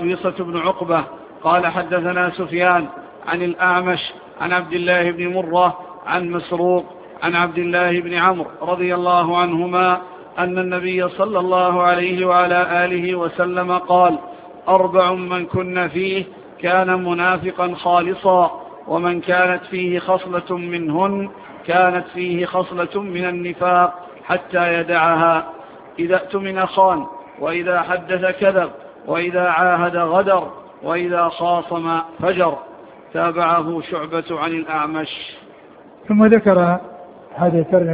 قبيصة بن عقبة قال حدثنا سفيان عن الأعمش عن عبد الله بن مرة عن مسروق عن عبد الله بن عمرو رضي الله عنهما أن النبي صلى الله عليه وعلى آله وسلم قال: 4 من كن فيه كان منافقا خالصا، ومن كانت فيه خصلة منهن كانت فيه خصلة من النفاق حتى يدعها: إذا اؤتمن خان، وإذا حدث كذب، وإذا عاهد غدر، وإذا خاصم فجر. تابعه شعبة عن الأعمش. ثم ذكر هذه الترجمة